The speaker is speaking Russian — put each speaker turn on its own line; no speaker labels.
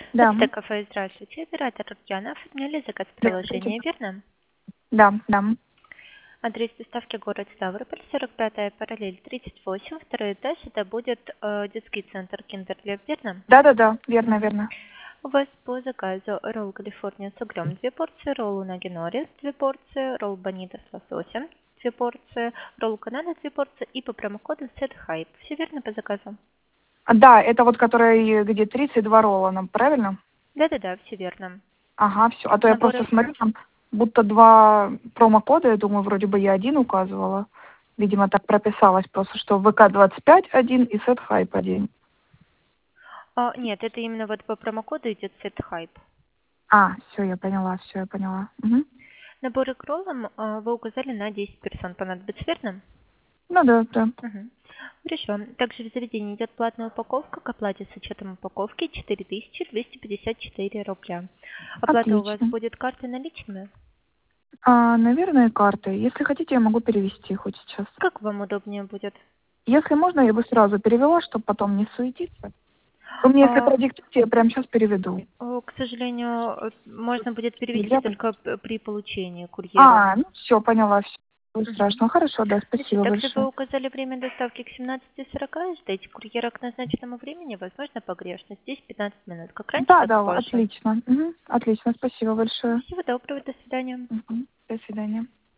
Да,
Это кафе, здравствуйте. Оператор Яна оформляли заказ
здравствуйте.
приложения, верно?
Да, да.
Адрес доставки город Ставрополь, 45-я параллель, 38, второй этаж. Это будет детский центр Киндерлев, верно?
Да-да-да, верно,
Мгм.
верно.
У вас по заказу ролл Калифорния с углем 2 порции, ролл унаги нори 2 порции, ролл бонита с лососем 2 порции, ролл канада 2 порции и по промокоду Set Hype. Все верно по заказу?
Да, это вот который, где 32 ролла, нам, правильно?
Да-да-да, все верно.
Ага, все. А то я просто
Наборы.
смотрю, там будто два промокода, я думаю, вроде бы я один указывала. Видимо, так прописалось просто, что ВК-25 один и Сет Хайп один.
Нет, это именно вот по промокоду идет Set Hype.
Все, я поняла, все, я поняла. Мгм.
Наборы к роллам вы указали на 10 персон, понадобится, верно?
Ну да, да.
Мгм. Хорошо. Также в заведении идет платная упаковка. К оплате с учетом упаковки 4254 рубля. Оплата у вас
Отлично.
будет картой наличными?
Наверное, картой. Если хотите, я могу перевести хоть сейчас.
Как вам удобнее будет?
Если можно, я бы сразу перевела, чтобы потом не суетиться. Вы мне, если
А,
продиктуете, я прямо сейчас переведу.
К сожалению, можно будет перевести
Нельзя так?
только при получении курьером.
Ну все, поняла, все. Ничего
Мгм.
страшного. Хорошо, да,
Значит,
спасибо
также вы
большое.
указали время доставки к 17:40. Ждите курьера к назначенному времени. Возможно, погрешность. Здесь 15 минут. Как раньше,
Да,
так и
да,
позже.
отлично. Мгм. Отлично, спасибо большое.
Всего доброго. До свидания.
Мгм. До свидания.